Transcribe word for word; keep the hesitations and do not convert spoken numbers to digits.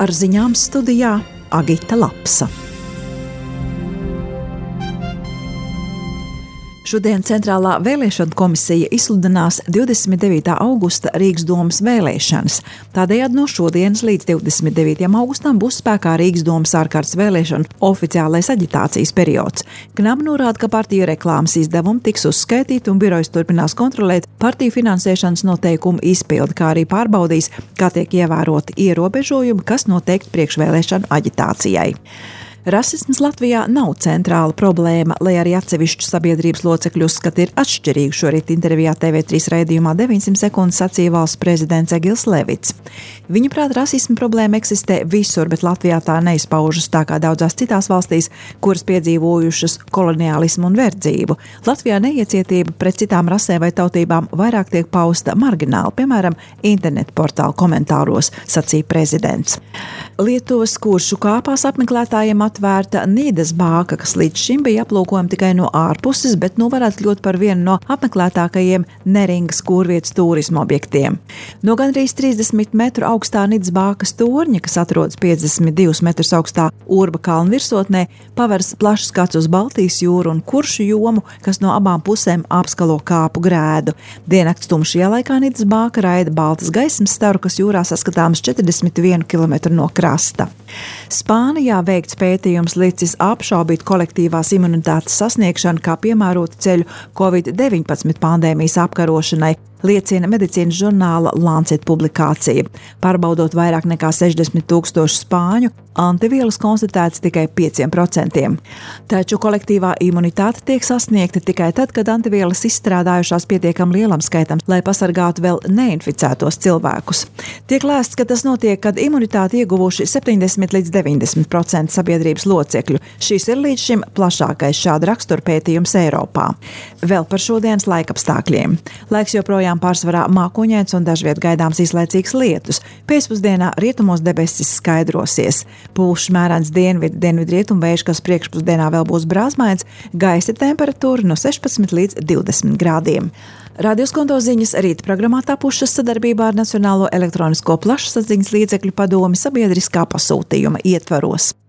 Ar ziņām studijā Agita Lapsa. Šodien Centrālā vēlēšanu komisija izsludinās divdesmit devītā augusta Rīgas domas vēlēšanas. Tādējādi no šodienas līdz divdesmit devītajam augustam būs spēkā Rīgas domas ārkārtas vēlēšanu oficiālais aģitācijas periods. Knaba norāda, ka partiju reklāmas izdevumi tiks uzskaitīti un birojas turpinās kontrolēt partiju finansēšanas noteikumu izpildi, kā arī pārbaudīs, kā tiek ievēroti ierobežojumi, kas noteikti priekšvēlēšanu aģitācijai. Rasisms Latvijā nav centrāla problēma, lai arī atsevišķu sabiedrības locekļu uzskati ir atšķirīgi. Šorīt intervijā T V trīs raidījumā deviņsimt sekundes sacīja valsts prezidents Egils Levits. Viņaprāt, rasisma problēma eksistē visur, bet Latvijā tā neizpaužas tā kā daudzās citās valstīs, kuras piedzīvojušas koloniālismu un verdzību. Latvijā neiecietība pret citām rasēm vai tautībām vairāk tiek pausta margināli, piemēram, internetu portālu komentāros, sacīja prezidents. Lietuvas Kuršu kāpās apmeklētājiem atvērta Nīdas bāka, kas līdz šim bija aplūkojama tikai no ārpuses, bet nu varētu kļūt par vienu no apmeklētākajiem Neringas kūrvietas turisma objektiem. No gandrīz trīsdesmit metru augstā Nīdas bākas torņa, kas atrodas piecdesmit divus metrus augstā Urba kalna virsotnē, paveras plašs skats uz Baltijas jūru un Kuršu jomu, kas no abām pusēm apskalo kāpu grēdu. Diennakts tumšajā laikā Nīdas bāka raida baltas gaismas staru, kas jūrā saskatāms četrdesmit vienu kilometru no krasta. Spānijā veikts pētījums licis apšaubīt kolektīvās imunitātes sasniegšanu kā piemērotu ceļu covid deviņpadsmit pandēmijas apkarošanai, liecina medicīnas žurnāla Lancet publikācija. Pārbaudot vairāk nekā sešdesmit tūkstošu spāņu, antivielas konstatētas tikai pieciem procentiem. Taču kolektīvā imunitāte tiek sasniegta tikai tad, kad antivielas izstrādājušās pietiekam lielam skaitam, lai pasargātu vēl neinficētos cilvēkus. Tiek lēsts, ka tas notiek, kad imunitāti ieguvuši septiņdesmit līdz deviņdesmit procenti sabiedrības locekļu. Šis ir līdz šim plašākais šāda rakstura pētījums Eiropā. Vēl par šodienas laikapstākļiem. Laiks joprojām pārsvarā mākoņains un dažviet gaidāms īslaicīgs lietus. Pēcpusdienā rietumos debesis skaidrosies. Pūš mērens dienvidu, dienvidu rietumu vējš, kas priekšpusdienā vēl būs brāzmains, gaisa temperatūra no sešpadsmit līdz divdesmit grādiem. Radio Skonto ziņas rīta programmā tapušas sadarbībā ar Nacionālo elektronisko plašsaziņas līdzekļu padomi sabiedriskā pasūtījuma ietvaros.